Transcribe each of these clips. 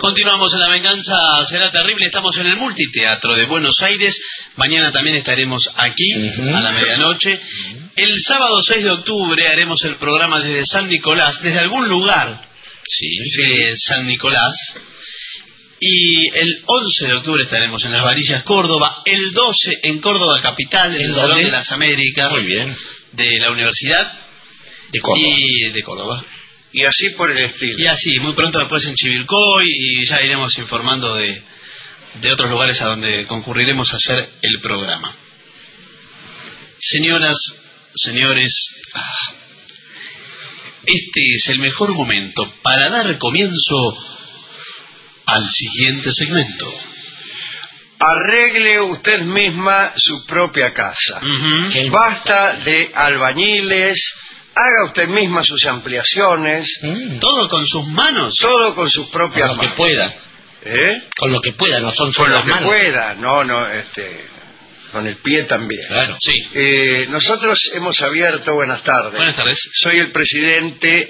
Continuamos en La Venganza Será Terrible. Estamos en el Multiteatro de Buenos Aires. Mañana también estaremos aquí a la medianoche. El sábado 6 de octubre haremos el programa desde San Nicolás, desde algún lugar de San Nicolás. Y el 11 de octubre estaremos en Las Varillas, Córdoba. El 12 en Córdoba Capital, en el Salón de las Américas. Muy bien. De la Universidad de Córdoba. Y de Córdoba. Y así por el estilo. Y así, muy pronto después en Chivilcoy, y ya iremos informando de otros lugares a donde concurriremos a hacer el programa. Señoras, señores, este es el mejor momento para dar comienzo al siguiente segmento. Arregle usted misma su propia casa. Basta de albañiles. Haga usted misma sus ampliaciones. Todo con sus manos. Todo con sus propias manos. Con lo que pueda. Con lo que pueda, no son solo las manos. Con lo que pueda, con el pie también. Claro, sí. Nosotros hemos abierto, buenas tardes. Buenas tardes. Soy el presidente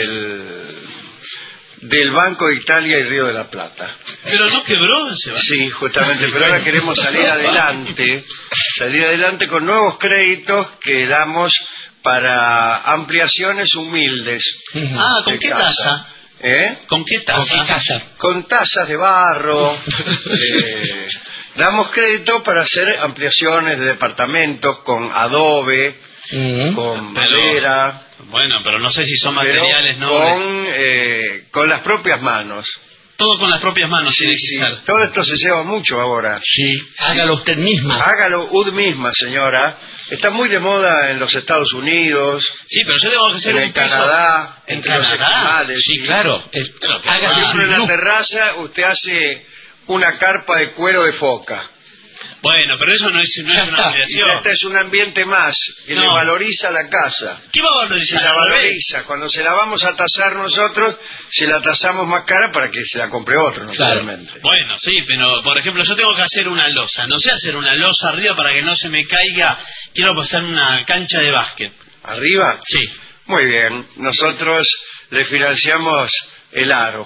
del Banco de Italia y Río de la Plata. ¿Pero no quebró ese banco? Sí, justamente, pero ahora queremos salir adelante con nuevos créditos que damos para ampliaciones humildes. ¿Con qué tasa? ¿Con qué tasa? Con tasas de barro. Damos crédito para hacer ampliaciones de departamentos con adobe, con madera. Bueno, pero no sé si son materiales, ¿no? Con las propias manos. Todo con las propias manos tiene que ser. Todo esto se lleva mucho ahora. Sí, hágalo usted misma. Hágalo usted misma, señora. Está muy de moda en los Estados Unidos. Sí, pero yo tengo que hacer en Canadá, entre los esquimales. Sí, claro. Hágase en la terraza, usted hace una carpa de cuero de foca. Bueno, pero eso no es una ampliación. Este es un ambiente más que le valoriza la casa. ¿Qué va a valorizar? Se la valoriza. Cuando se la vamos a tasar nosotros, se la tasamos más cara para que se la compre otro, naturalmente. Bueno, sí, pero por ejemplo, yo tengo que hacer una losa. No sé hacer una losa arriba para que no se me caiga. Quiero pasar una cancha de básquet. ¿Arriba? Sí. Muy bien. Nosotros le financiamos el aro.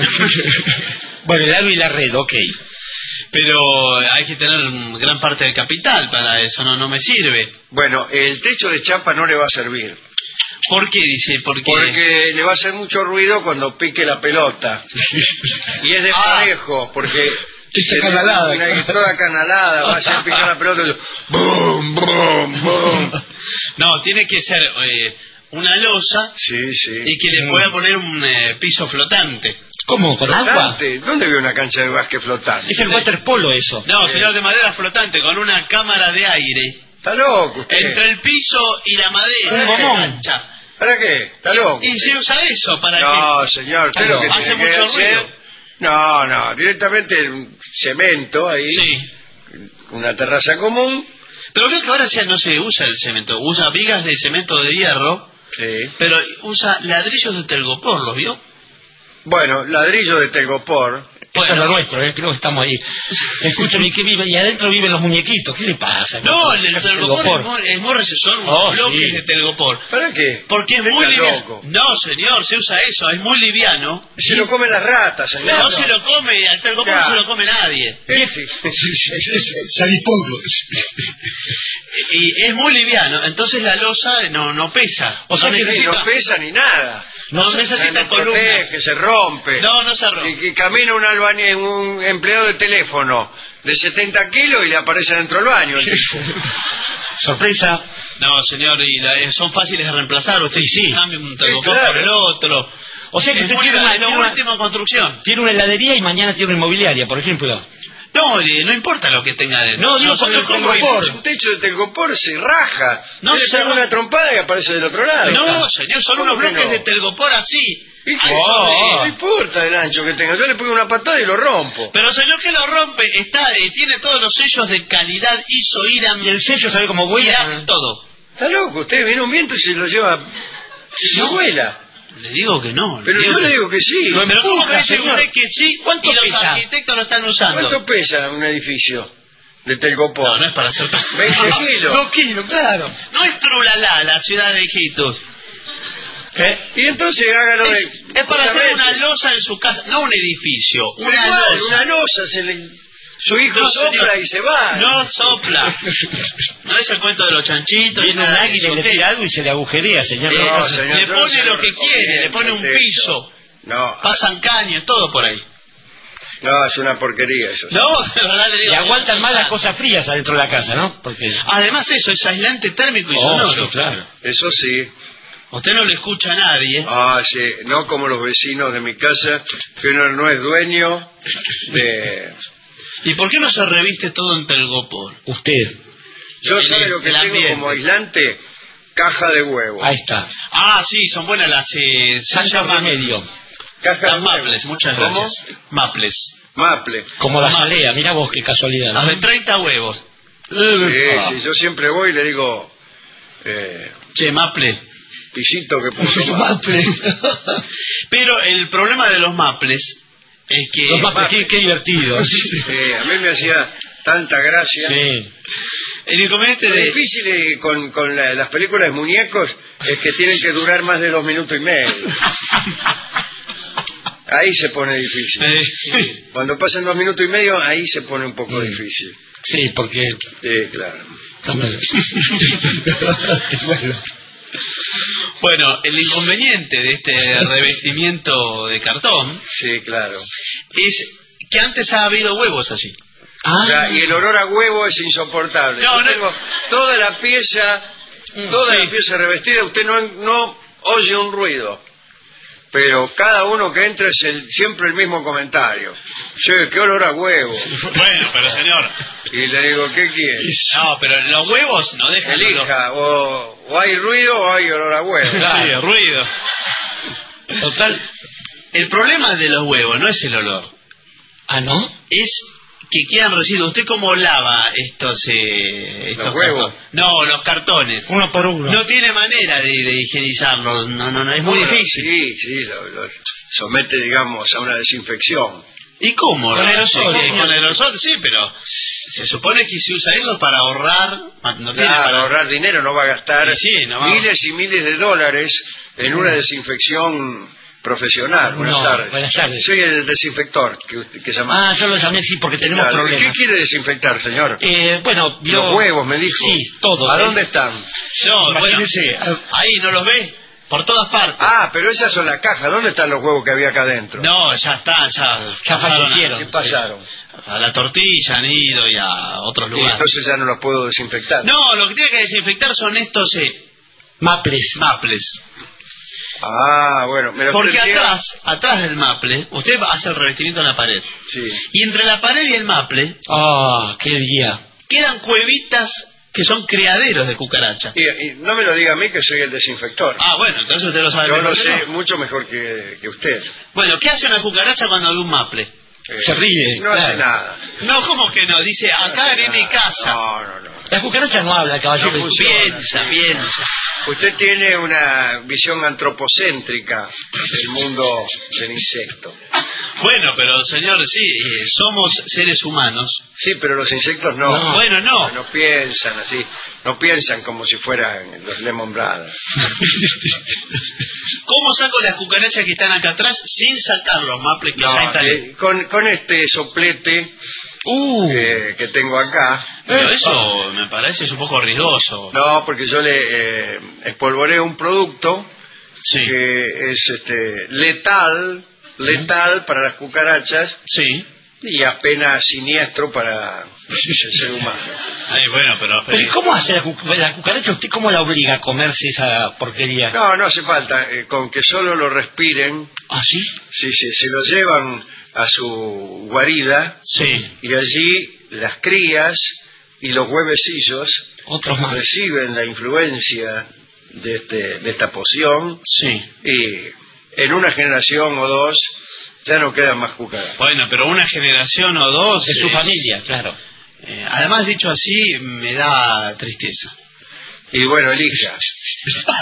Bueno, el aro y la red, ok. Pero hay que tener gran parte del capital para eso, no me sirve. Bueno, el techo de chapa no le va a servir. ¿Por qué, dice? Porque le va a hacer mucho ruido cuando pique la pelota. Y es desparejo, porque está canalada. Toda canalada, va a hacer picar la pelota y ¡bum, bum, bum! No, tiene que ser una losa y que le pueda poner un piso flotante. ¿Cómo? ¿Con agua? ¿Dónde veo una cancha de básquet flotante? Es el waterpolo eso. No, señor, de madera flotante, con una cámara de aire. Está loco usted. Entre el piso y la madera. Un gomón. Cancha. ¿Para qué? Está loco. Y se usa eso para No, señor, usted lo que hace tiene que mucho hacer... ruido. No, directamente el cemento ahí. Sí. Una terraza común. Pero creo que ahora ya no se usa el cemento. Usa vigas de cemento de hierro. Sí. Pero usa ladrillos de telgopor, ¿los vio? Bueno, ladrillo de telgopor. Esto es lo nuestro, creo que estamos ahí. Escúchame, ¿qué vive? Y adentro viven los muñequitos. ¿Qué le pasa? No, el telgopor es muy son bloques de telgopor. ¿Para qué? Porque es muy liviano. No, señor, se usa eso, es muy liviano. Se lo comen las ratas, señor. No se lo come, al telgopor no se lo come nadie. Y es muy liviano, entonces la losa no pesa. O sea que no pesa ni nada. No necesita columnas. Que se rompe. No se rompe. Y que camina un empleado de teléfono de 70 kilos y le aparece dentro del baño. Sorpresa. No, señor, y son fáciles de reemplazar. Usted cambia un telgopor por el otro. O sea que usted tiene una última construcción. Tiene una heladería y mañana tiene una inmobiliaria, por ejemplo. No importa lo que tenga dentro. No, digo, con el telgopor. Un techo de telgopor se raja. No se da una trompada y aparece del otro lado. No, señor, son unos bloques de telgopor así. No importa el ancho que tenga. Yo le pongo una patada y lo rompo. Pero señor, que lo rompe, tiene todos los sellos de calidad, ISO, IRAM. Y el sello sabe cómo vuela. Todo. Está loco, usted viene un viento y se lo lleva. No vuela. Le digo que no. Pero yo le digo que sí. Pero ¿cómo me dice usted que sí? ¿Cuánto y los pesa? arquitectos lo están usando? ¿Cuánto pesa un edificio de telgopor? No es para hacer... 20 kilos. 2 kilos, claro. No es Trulalá, la ciudad de Iquitos. Y entonces hágalo de... Es para hacer una losa en su casa, no un edificio, una losa. Una losa, su hijo sopla y se va. No sopla. No es el cuento de los chanchitos. Viene un águila y le tira algo y se le agujería, señor. No, señor, le pone lo que quiere, le pone un piso. No. Pasan caños, todo por ahí. No, es una porquería eso. No, de verdad le digo. Y aguantan más las cosas frías adentro de la casa, ¿no? Porque... Además eso, es aislante térmico y sonoro. Sí, claro. Eso sí. Usted no le escucha a nadie. Ah, sí. No como los vecinos de mi casa, que uno no es dueño de... ¿Y por qué no se reviste todo en telgopor? Usted. Yo sabe lo que el tengo ambiente. como aislante, caja de huevo. Ahí está. Ah, sí, son buenas las... Santo remedio. Caja Las de huevo. maples, muchas ¿Cómo? gracias. Maples. Maple. Como la Mamá. jalea, mira vos qué casualidad. Las de 30 huevos. Sí, yo siempre voy y le digo, Che, maple. pisito que puso maple. Pero el problema de los maples es que... Los maples, qué divertido. Sí, a mí me hacía tanta gracia. Sí. El inconveniente Lo de... difícil con las películas de muñecos es que tienen que durar más de 2 minutos y medio. Ahí se pone difícil. sí. Cuando pasan 2 minutos y medio, ahí se pone un poco difícil. Sí, porque... Sí, claro. Bueno, el inconveniente de este revestimiento de cartón Sí, claro. es que antes ha habido huevos allí. Y el olor a huevo es insoportable. No, Yo no. tengo toda la pieza revestida, usted no oye un ruido. Pero cada uno que entra es siempre el mismo comentario. Che, qué olor a huevo. Bueno, pero señor... Y le digo, ¿qué quiere? No, pero los huevos no dejan... Elija, o hay ruido o hay olor a huevo. Sí, ruido. Total, el problema de los huevos no es el olor. Ah, ¿no? Es que quedan residuos. ¿Usted cómo lava estos huevos? cartones? No, los cartones. Uno por uno. No tiene manera de higienizarlos. No, es muy difícil. Sí, lo somete, digamos, a una desinfección. ¿Y cómo? Con aerosol, Sí, señor. con aerosol, sí, pero se supone que se usa eso para ahorrar. No tiene Para para ahorrar dinero, no va a gastar Sí, no va a- miles y miles de dólares en una desinfección profesional. Buenas No, tardes. buenas tardes. Soy el desinfector que llama. Ah, yo lo llamé sí porque tenemos Claro. ¿Qué problemas. quiere desinfectar, señor? Bueno, Los huevos, me dijo. Sí, todos. ¿A dónde están? No, bueno, Imagínese. ahí no los ve por todas partes. Ah, pero esas son las cajas. ¿Dónde están los huevos que había acá adentro? No, ya están, ya pasaron fallecieron. ¿Qué pasaron? a la tortilla, han ido y a otros Y lugares. entonces ya no los puedo desinfectar. No, lo que tiene que desinfectar son estos Maples. maples. Ah, bueno. Me lo Porque expliqué. atrás del maple, usted hace el revestimiento en la pared. Sí. Y entre la pared y el maple Ah, qué día. quedan cuevitas que son criaderos de cucaracha. Y no me lo diga a mí que soy el desinfector. Ah, bueno, entonces usted lo sabe Yo mejor lo que sé yo. mucho mejor que usted. Bueno, ¿qué hace una cucaracha cuando ve un maple? Se ríe. No hace nada. No, ¿cómo que no? Dice, acá en mi casa. No. La cucaracha no habla, caballero. No funciona. Piensa. Usted tiene una visión antropocéntrica del mundo del insecto. Bueno, pero señor, sí, somos seres humanos. Sí, pero los insectos no. No. Bueno, no. No piensan así. No piensan como si fueran los Lemon Brothers. ¿Cómo saco las cucarachas que están acá atrás sin sacar los maples que ya están? Con este soplete que tengo acá. Pero eso me parece un poco riesgoso. No, porque yo le espolvoreo un producto Sí, que es letal para las cucarachas sí. y apenas siniestro para el ser humano. Ay, bueno, pero... Pero ¿y cómo hace la cucaracha? ¿Usted cómo la obliga a comerse esa porquería? No hace falta, con que solo lo respiren, ¿Ah, sí? sí, se lo llevan a su guarida Sí. y allí las crías y los huevecillos Otros más. reciben la influencia de esta poción Sí. y en una generación o dos ya no quedan más cucarachas. Bueno, pero una generación o dos... De su familia, claro. además, dicho así, me da tristeza. Y bueno, elija.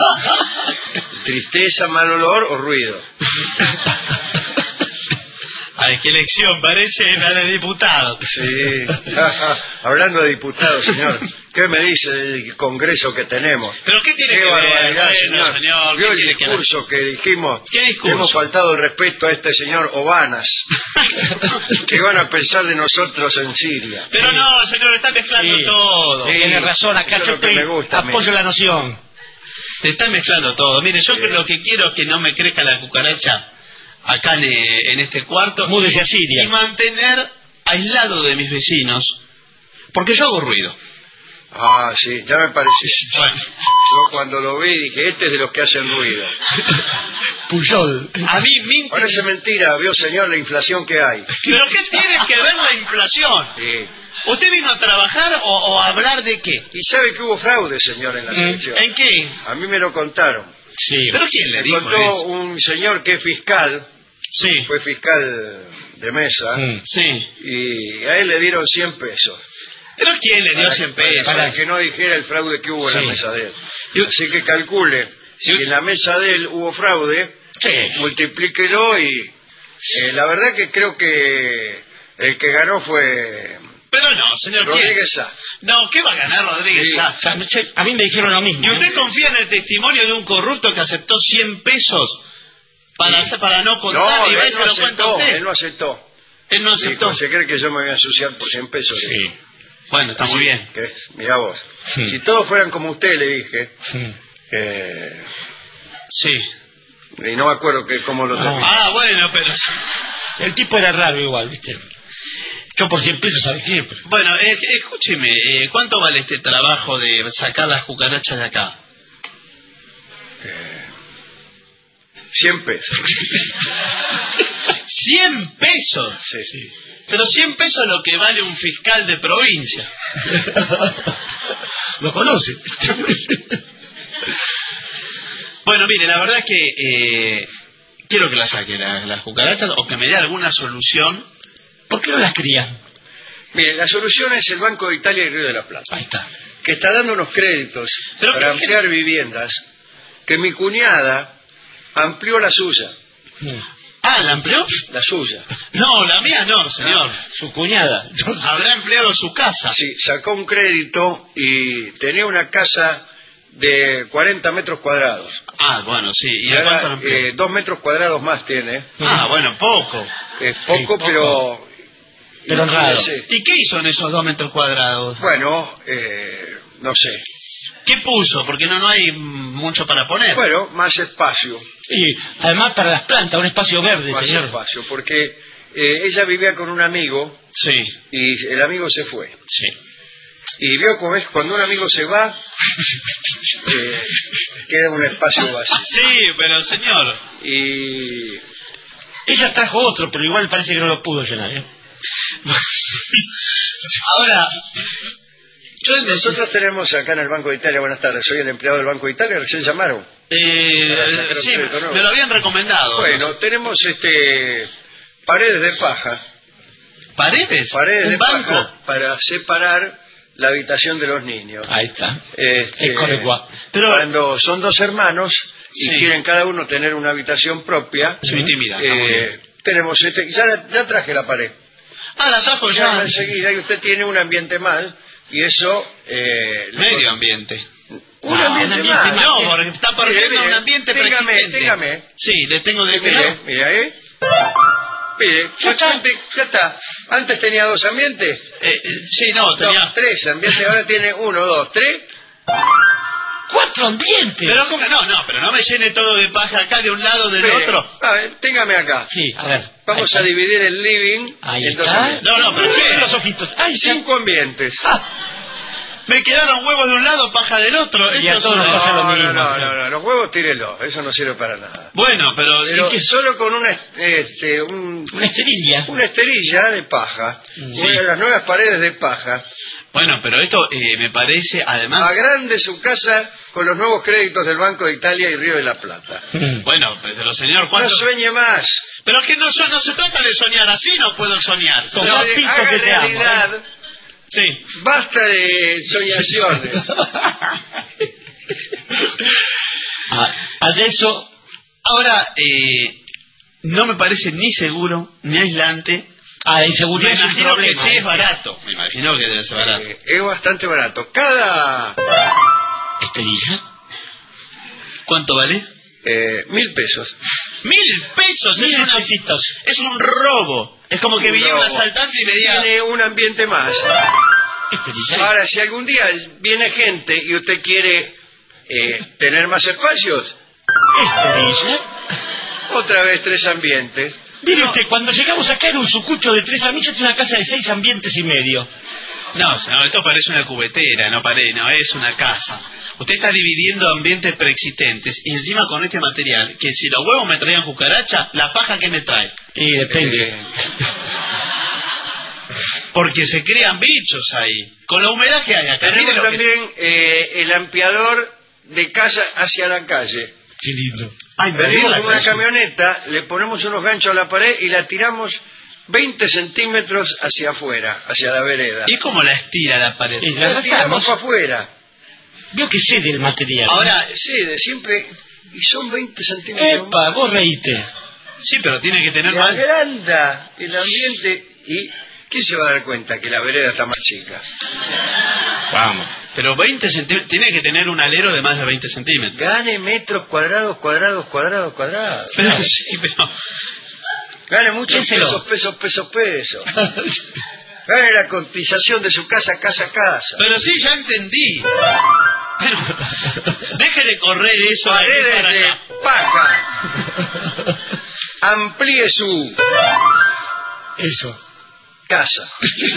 Tristeza, mal olor o ruido. Ay, qué elección, parece la de diputado. Sí. Hablando de diputados, señor, ¿qué me dice del congreso que tenemos? ¿Pero qué tiene Qué que ver? barbaridad, Bueno, señor, ¿vio ¿qué el tiene que ver? discurso que dijimos? ¿Qué discurso? Hemos faltado el respeto a este señor Obanas. ¿Qué van a pensar de nosotros en Siria? Pero no, señor, está mezclando Sí. todo. Sí. Tiene razón, acá Eso es yo lo que estoy, me gusta a mí. apoyo la noción. Te está mezclando todo. Mire, yo lo que quiero es que no me crezca la cucaracha acá en este cuarto. Múdese a Siria. Y mantener aislado de mis vecinos. Porque yo hago ruido. Ah, sí, ya me pareció. Bueno, Yo cuando lo vi dije, este es de los que hacen ruido. Puyol. a mí me Parece mentira, vio señor, la inflación que hay. ¿Pero qué tiene que ver la inflación? Sí. ¿Usted vino a trabajar o a hablar de qué? Y sabe que hubo fraude, señor, en la elección. ¿En qué? A mí me lo contaron. Sí. ¿Pero quién le Me dijo contó eso? un señor que es fiscal, Sí, fue fiscal de mesa, sí. y a él le dieron 100 pesos. ¿Pero quién le dio 100 pesos? Para que no dijera el fraude que hubo en Sí. la mesa de él. Y- Así que calcule, si en la mesa de él hubo fraude, Sí. multiplíquelo y la verdad que creo que el que ganó fue Pero no, señor, ¿quién? Rodríguez Sá. No, ¿qué va a ganar Rodríguez Sí. Sá? O sea, a mí me dijeron lo mismo. ¿Y usted confía en el testimonio de un corrupto que aceptó 100 pesos para no contar y No, va y él se no lo cuenta a aceptó, usted? él no aceptó. Él no aceptó. Dijo, se cree que yo me voy a ensuciar por 100 pesos. Sí. Bueno, está muy bien. Mirá vos. Sí. Si todos fueran como usted, le dije, Sí. Sí. y no me acuerdo cómo lo terminé. Ah, bueno, pero... El tipo era raro igual, ¿viste? Yo por 100 pesos, ¿sabes qué? Bueno, escúcheme, ¿cuánto vale este trabajo de sacar las cucarachas de acá? 100 pesos. 100 pesos. Sí. Pero 100 pesos es lo que vale un fiscal de provincia. Lo conoce. Bueno, mire, la verdad es que quiero que la saque las cucarachas o que me dé alguna solución. ¿Por qué no las crían? Mire, la solución es el Banco de Italia y Río de la Plata, Ahí está. que está dando unos créditos Pero para ¿qué- ampliar viviendas, que mi cuñada amplió la suya. Ah, ¿la amplió? La suya. No, la mía no, señor. Su cuñada. Habrá empleado su casa. Sí, sacó un crédito y tenía una casa de 40 metros cuadrados. Ah, bueno, sí. ¿Y Y a cuánto la ahora amplió? 2 metros cuadrados más tiene. Ah, bueno, poco. Es poco, Sí, poco. pero... Pero raro. Sí. ¿Y qué hizo en esos 2 metros cuadrados? Bueno, no sé. ¿Qué puso? Porque no hay mucho para poner. Bueno, más espacio. Y además para las plantas, un espacio verde, Más señor. espacio, porque ella vivía con un amigo Sí, y el amigo se fue. sí. Y vio cómo es, cuando un amigo se va, queda un espacio vacío. Sí, pero señor. Y Ella trajo otro, pero igual parece que no lo pudo llenar, ¿eh? Ahora, nosotros tenemos acá en el Banco de Italia, buenas tardes, soy el empleado del Banco de Italia, recién llamaron. sí, me lo habían recomendado. Bueno, tenemos paredes de paja. ¿Paredes? Paredes ¿Un de banco? paja para separar la habitación de los niños. Ahí está. Este, Es correcto. Pero, Cuando son dos hermanos y Sí. quieren cada uno tener una habitación propia, su intimidad. está muy bien. tenemos ya traje la pared. Ah, la trajo Ya ya. enseguida y usted tiene un ambiente mal y eso Medio ambiente. un No, ambiente un ambiente mal. mal. No, porque está perdiendo Mire, un ambiente preexistente. dígame. Sí, le tengo de Mire ahí. Mire, ya está. Antes tenía dos ambientes. Sí, no, tenía... No, tres ambientes, ahora tiene 1, 2, 3. 4 ambientes. Pero ¿cómo? Pero no me llene todo de paja acá de un lado del otro. A ver, téngame acá. Sí, a ver. Vamos a dividir el living Ahí en dos está. ambientes. No, pero Cierre ¿qué? los ojitos. Ay, sí. 5 ambientes. Me quedaron huevos de un lado, paja del otro. Y a Esto todos es nos una- pasa lo No, mismo. no, los huevos tírelos, eso no sirve para nada. Bueno, pero... ¿y Pero qué? solo con una Una esterilla. esterilla de paja, Sí. una de las nuevas paredes de paja, Bueno, pero esto me parece, además... agrande su casa con los nuevos créditos del Banco de Italia y Río de la Plata. Bueno, pero señor, No ¿cuánto...? sueñe más. Pero es que no se trata de soñar así, no puedo soñar. Con No, dos pitos haga que te amo, realidad. Sí. Basta de soñaciones. Adesso Ahora, no me parece ni seguro, ni aislante. Ah, la inseguridad Me es un imagino que problema. sí es barato. Me imagino que debe ser barato. Es bastante barato. Cada ¿Esterilla? ¿Cuánto vale? 1.000 pesos. 1.000 pesos. Es, 1.000 pesitos. es un robo. Es como que viniera un robo. asaltante y me diga... Tiene un ambiente más. ¿Esterilla? Ahora, si algún día viene gente y usted quiere tener más espacios, ¿Esterilla? otra vez 3 ambientes. Mire usted, cuando llegamos acá era un sucucho de 3 ambientes, tiene una casa de 6 ambientes y medio. No, señor, esto parece una cubetera, no es una casa. Usted está dividiendo ambientes preexistentes y encima con este material, que si los huevos me traían cucaracha, la paja que me trae. Y depende. Porque se crean bichos ahí. Con la humedad que hay acá. Tenemos mire lo que- también el ampliador de casa hacia la calle. Qué lindo. Ay, me Venimos diga con una eso. camioneta, le ponemos unos ganchos a la pared y la tiramos 20 centímetros hacia afuera, hacia la vereda. ¿Y cómo la estira la pared? Y La la tiramos lanzamos. para afuera. Veo que sé del material. Ahora, Sí, de siempre. Y son 20 centímetros. Epa, vos reíste. sí, pero tiene que tener Y más... agranda el ambiente. ¿Y quién se va a dar cuenta que la vereda está más chica? Vamos. Pero 20 centímetros... Tiene que tener un alero de más de 20 centímetros. Gane metros cuadrados. Pero sí, pero... Gane muchos Piénselo. pesos. Gane la cotización de su casa. Pero sí, ya entendí. Pero... Deje de correr eso de aquí Paredes para de allá. paja. Amplíe su Eso. casa.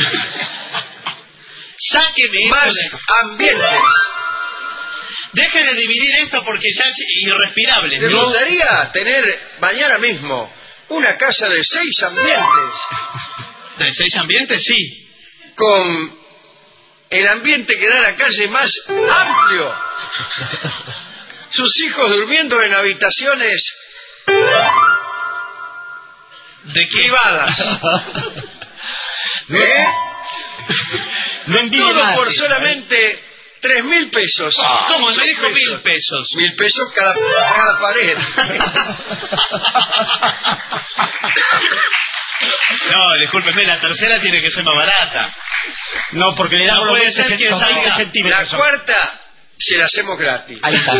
Sáqueme esto Más de- ambientes. Deje de dividir esto porque ya es irrespirable. ¿Le ¿no? gustaría tener mañana mismo una casa de 6 ambientes ¿De 6 ambientes? Sí. con el ambiente que da a la calle más amplio? Sus hijos durmiendo en habitaciones ¿De qué? privadas. ¿Eh? No envíe Todo más. por solamente 3.000 pesos. ¿Cómo? Me Son dijo 1.000 pesos. 1.000 pesos cada pared. No, discúlpeme, la tercera tiene que ser más barata. No, porque le damos No los puede 20 ser que los 20 salga La centímetros. cuarta se la hacemos gratis. Ahí está.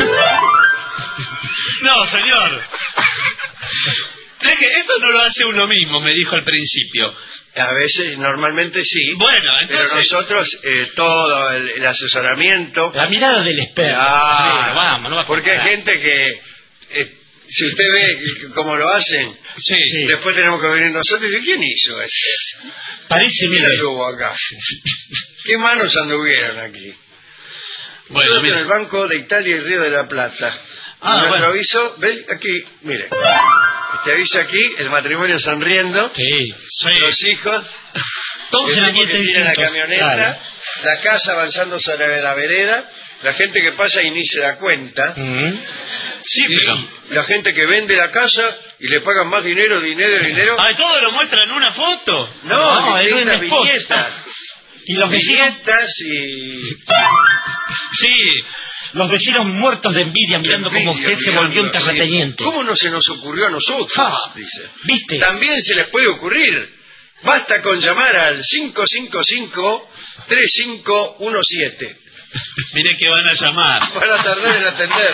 No, señor. Deje, esto no lo hace uno mismo, me dijo al principio. A veces, normalmente sí. Bueno, Pero entonces... nosotros, todo el asesoramiento. La mirada del experto. Ah, Sí, vamos, no va a porque hay comparar. gente que, si usted ve cómo lo hacen, Sí. Sí. después tenemos que venir nosotros y decir, ¿quién hizo esto? Parece, ¿Quién mire. estuvo acá? ¿Qué manos anduvieron aquí? Bueno, Nosotros en mira. el Banco de Italia y Río de la Plata. Ah, Nuestro bueno. aviso, ven aquí, mire. Este aviso aquí, el matrimonio sonriendo, Sí. Sí. los hijos, Todos en el tipo ambientes que tira la distintos. camioneta, Claro. la casa avanzando sobre la vereda, la gente que pasa y ni se da cuenta, Mm. Sí, y pero... la gente que vende la casa y le pagan más dinero. Ay, ¿todo lo muestra en una foto? No, en un distintas spot. viñetas. Y los vecinos, Viñetas y... Sí. los vecinos muertos de envidia mirando cómo usted se volvió un terrateniente. ¿Cómo no se nos ocurrió a nosotros? Ah. Dice. ¿Viste? También se les puede ocurrir. Basta con llamar al 555-3517. Mire que van a llamar. Para tardar en atender.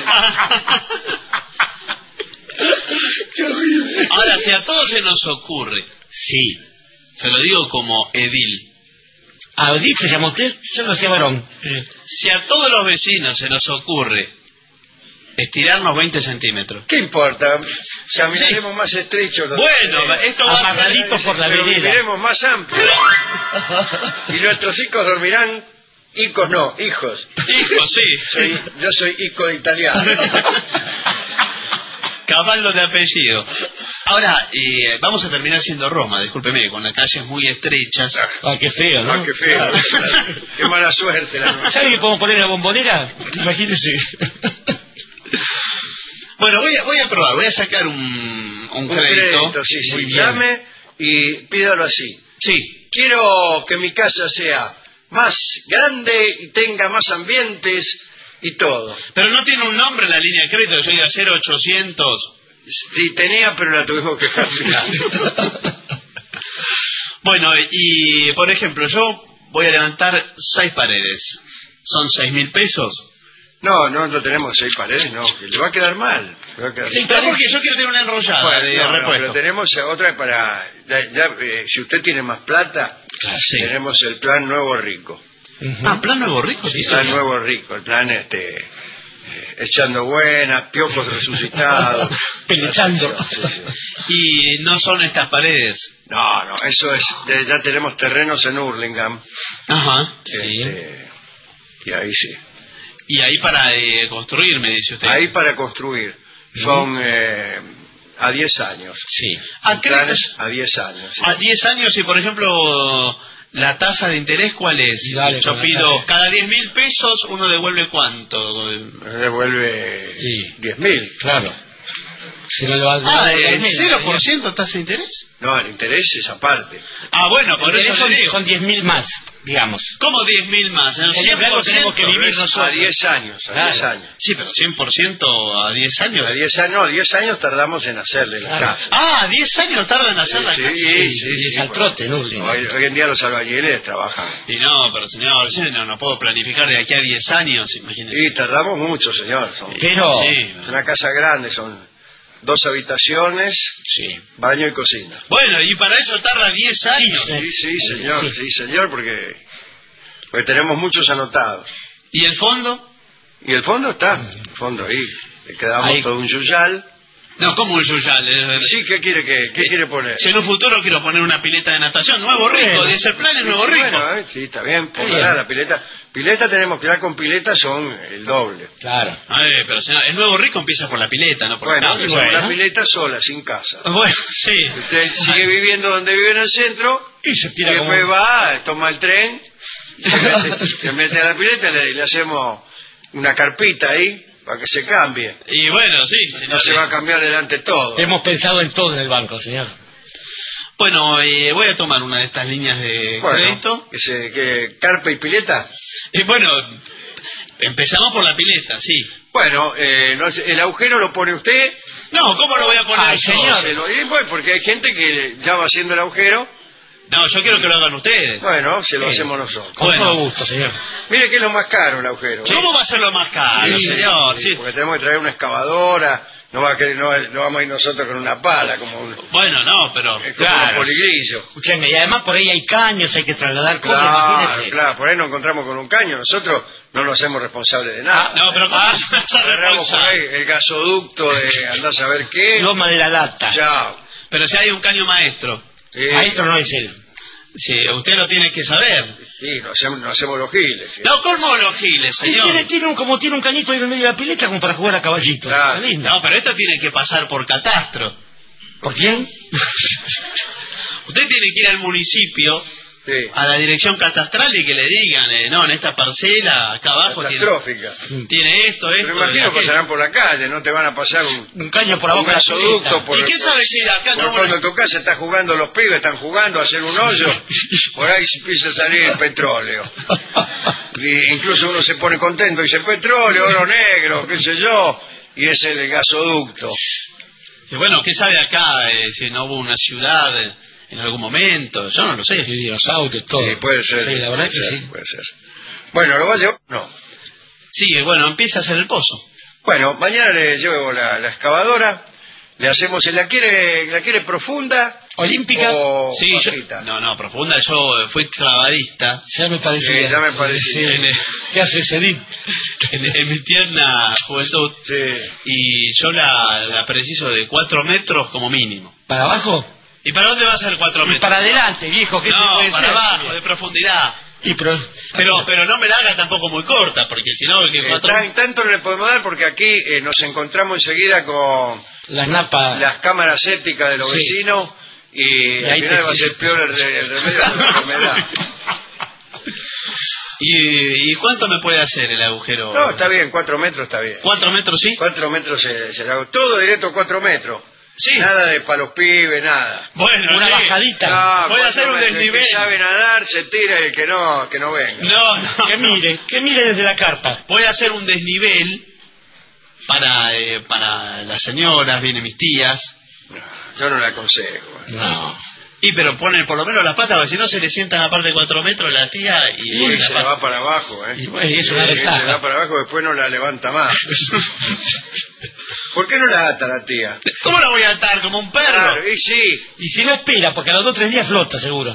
Ahora, si a todos se nos ocurre, Sí. se lo digo como edil, ¿A Odil se llama usted? Yo no sé varón. si a todos los vecinos se nos ocurre estirarnos 20 centímetros, ¿Qué importa? Caminaremos más estrechos. bueno, esto va a ser... Amarraditos por la pero vereda. viviremos más amplios. Y nuestros hijos dormirán. Hijos no, hijos. Hijo, sí. Yo soy hijo de italiano. Caballo de apellido. Ahora, vamos a terminar siendo Roma, discúlpeme, con las calles muy estrechas. Ah, qué feo, ¿no? Ah, qué feo. Qué mala suerte la nuestra. ¿Sabe que podemos poner la bombonera? Imagínese. Bueno, voy a probar, voy a sacar un crédito. Sí, sí. Muy bien. Llame y pídalo así. Sí, Quiero que mi casa sea más grande y tenga más ambientes y todo. pero no tiene un nombre la línea de crédito, yo diga 0800. Sí, tenía, pero la tuvimos que cambiar. Bueno, y por ejemplo, yo voy a levantar 6 paredes. ¿Son 6.000 pesos? No tenemos 6 paredes, no, que le va a quedar mal. Le va a quedar Sí, mal. pero porque yo quiero tener una enrollada Bueno, de no, repuesto. pero tenemos otra para... si usted tiene más plata, Sí. tenemos el plan Nuevo Rico. Ah, plan Nuevo Rico, sí, El plan Nuevo Rico, el plan echando buenas, piojos resucitados. Pelechando. Sí. Y no son estas paredes. No, eso es... ya tenemos terrenos en Hurlingham. Ajá. Sí. Y ahí sí. Y ahí para construir, me dice usted. Ahí para construir. Son a 10 años. Sí. Planes a 10 años. Sí. A 10 años y, por ejemplo, la tasa de interés, ¿cuál es? Dale, Yo con la pido, tasa. cada 10.000 pesos, ¿uno devuelve cuánto? Devuelve Sí. 10.000. Claro. Si no le va a Ah, devolver menos, 0% tasa de interés. No, el interés es aparte. Ah, bueno, por eso son, le digo. son 10.000 más, digamos. ¿Cómo 10.000 más? ¿El Siempre algo tenemos que 100%? vivir Pero es nosotros. a 10 años, a Claro. 10 años. Sí, pero 100% a 10 años. A 10 años, no, 10 años tardamos en hacerle la Claro. casa. Ah, 10 años tardan en hacer la casa. Y es al trote, ¿no? Hoy en día los albañiles trabajan. Y no, pero señor, yo no puedo planificar de aquí a 10 años, imagínese. Y tardamos mucho, señor. Pero... Sí. Es una casa grande, son 2 habitaciones, Sí. baño y cocina. Bueno, y para eso tarda 10 años. Sí, señor, Sí. sí, señor, porque tenemos muchos anotados. ¿Y el fondo? Y el fondo está, el fondo ahí. Le quedamos Ahí. todo un yuyal. No, como un yuyal. Sí, ¿qué quiere poner? Si en un futuro quiero poner una pileta de natación, Nuevo Rico, Bueno. dice el plan es Nuevo Rico. Bueno, sí, está bien, póngala la pileta. Pileta tenemos que dar con pileta, son el doble. Claro. Pero señor, el Nuevo Rico empieza por la pileta, no por Bueno, la casa. hacemos bueno. la pileta sola, sin casa. Bueno, sí. Usted sigue viviendo donde vive en el centro, Y se y tira como... después va, toma el tren, se mete a la pileta y le hacemos una carpita ahí, para que se cambie. Y bueno, sí, señor. No se va a cambiar delante todo. Hemos pensado en todo en el banco, señor. Bueno, voy a tomar una de estas líneas de crédito. Que carpa y pileta. Y bueno, empezamos por la pileta, sí. Bueno, el agujero lo pone usted. No, ¿cómo lo voy a poner Ay, yo? señor. Se lo digo, pues, porque hay gente que ya va haciendo el agujero. No, yo quiero que lo hagan ustedes. Bueno, se lo Bien. hacemos nosotros. Con Bueno. todo gusto, señor. Mire que es lo más caro el agujero. ¿Cómo va a ser lo más caro, Sí, señor? sí, Sí. porque tenemos que traer una excavadora. No vamos a ir nosotros con una pala, como Bueno, no, pero... es como Claro. un poligrillo. Escúcheme, y además por ahí hay caños, hay que trasladar cosas, imagínese. Claro, por ahí nos encontramos con un caño. Nosotros no nos hacemos responsables de nada. No, pero ¿cómo se hace Agarramos por ahí responsable? el gasoducto de andar a saber qué. Loma de la Lata. Chao. Pero si hay un caño maestro, Maestro no es él. sí, usted lo tiene que saber. Sí, nos hacemos los giles. ¿sí? No, ¿cómo los giles, señor? Tiene un cañito ahí en el medio de la pileta como para jugar a caballito. Claro. Está lindo. No, pero esto tiene que pasar por catastro. ¿Por quién? Usted tiene que ir al municipio, Sí. a la dirección catastral y que le digan, no, en esta parcela, acá abajo Catastrófica. tiene esto, Pero imagino aquello. pasarán por la calle, no te van a pasar un Un caño por abajo de la gasoducto pileta. por, ¿Y qué sabe si acá por no cuando en tu casa están jugando los pibes, están jugando a hacer un hoyo, por ahí empieza a salir el petróleo. Y incluso uno se pone contento y dice petróleo, oro negro, qué sé yo, y es el gasoducto. Y bueno, ¿qué sabe acá si no hubo una ciudad en algún momento? Yo no lo sé. Sí, dinosaurios, todo. Sí, puede ser. Sí, la verdad puede que ser, sí. puede ser. Bueno, ¿lo va a llevar? No. Sí, bueno, empieza a hacer el pozo. Bueno, mañana le llevo la excavadora, le hacemos, ¿la quiere profunda? Olímpica. O Sí, yo, bajita? no, profunda, yo fui clavadista. Ya me parecía. Sí, ya me parecía. ¿Qué hace Cedín? En mi tierna juventud, Sí. y yo la preciso de 4 metros como mínimo. ¿Para abajo? ¿Y para dónde va a ser 4 Y metros? para adelante, viejo, ¿qué se No, puede para ser? abajo, de profundidad. Y pero Pero no me la haga tampoco muy corta, porque si no, que 4 Tanto no le podemos dar porque aquí nos encontramos enseguida con las napas. las cámaras sépticas de los Sí. vecinos y al ahí final te- va a ser peor el remedio de la enfermedad. ¿Y cuánto me puede hacer el agujero? No, está bien, 4 metros está bien. 4 metros, sí. 4 metros se hago todo directo 4 metros. Sí. Nada de para los pibes, nada. Bueno, Una sí. bajadita. No, Voy a hacer 4 un metros. El desnivel. que sabe nadar se tira y el que no venga. No, Que mire desde la carpa. Voy a hacer un desnivel para las señoras, vienen mis tías. Yo no le aconsejo. No. Y pero ponen por lo menos las patas, porque si no se le sientan a parte de 4 metros la tía y Y se la va para abajo, ¿eh? Y bueno, es una Se ventaja. va para abajo, después no la levanta más. ¿Por qué no la ata la tía? ¿Cómo la voy a atar? Como un perro. Claro, y sí. Y si no espera, porque a los 2 o 3 días flota, seguro.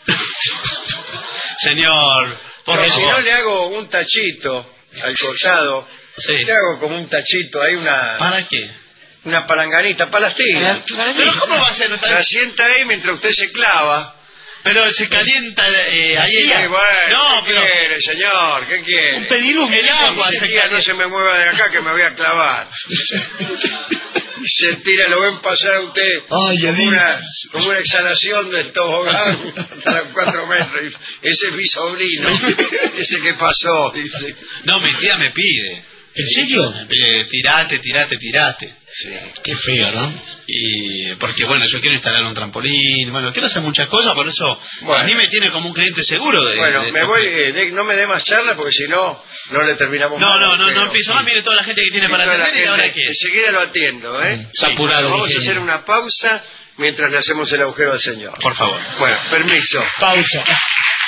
Señor, por Pero si favor. no le hago un tachito al costado, Sí. le hago como un tachito, hay ¿Para qué? una palanganita para las tías. Pero ¿cómo va a ser? La sienta ahí mientras usted se clava. Pero se calienta ahí. Sí, bueno, No, ¿qué pero quiere, señor? ¿Qué quiere? Un pediluvio. el agua Dice, se tía, no calienta. se me mueva de acá que me voy a clavar. Y se tira, lo ven pasar a usted como una exhalación del tobogán hasta los 4 metros. Y ese es mi sobrino, ese que pasó, dice. No, mi tía me pide. ¿En serio? Me pide, tirate. Sí. Qué feo, ¿no? Y porque bueno, yo quiero instalar un trampolín, bueno, quiero hacer muchas cosas, por eso Bueno. a mí me tiene como un cliente seguro de. Bueno, de- me voy, no me dé más charla porque si no, no le terminamos No, mal, no, no, pero- no empiezo más, mire toda la gente que tiene Y para toda la atender y ahora gente, qué. enseguida lo atiendo, ¿eh? Está apurado. Vamos a ingeniero. hacer una pausa mientras le hacemos el agujero al señor. Por favor. Bueno, permiso. Pausa.